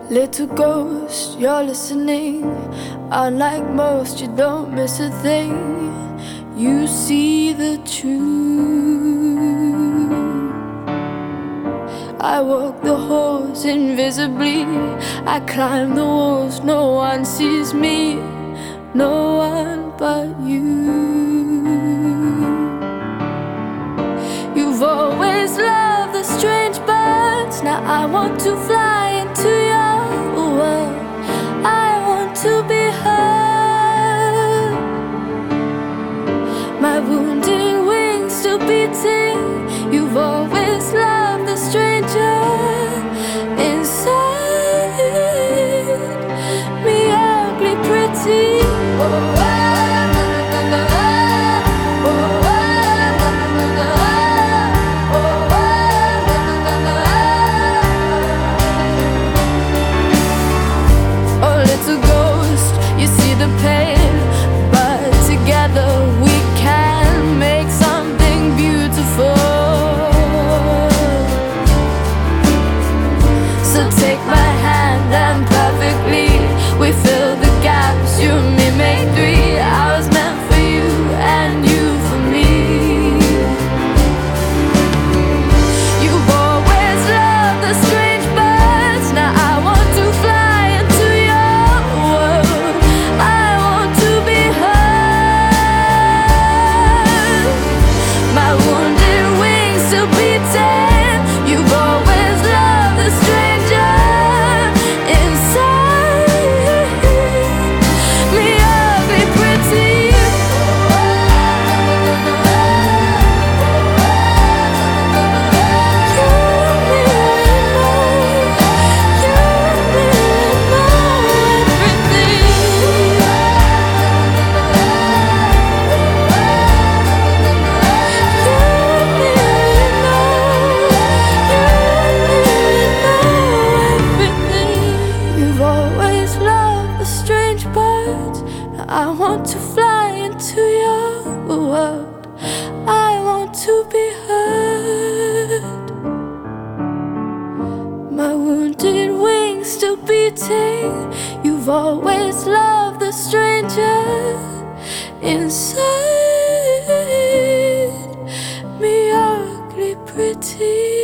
Little ghost, you're listening. Unlike most, you don't miss a thing. You see the truth. I walk the halls invisibly. I climb the walls, no one sees me. No one but you. You've always loved the strange birds. Now I want to fly into your world. I want to be heard. My wounded wings still beating. You've always loved the stranger inside me, ugly pretty. I want to fly into your world. I want to be heard. My wounded wings still beating. You've always loved the stranger inside me, ugly pretty.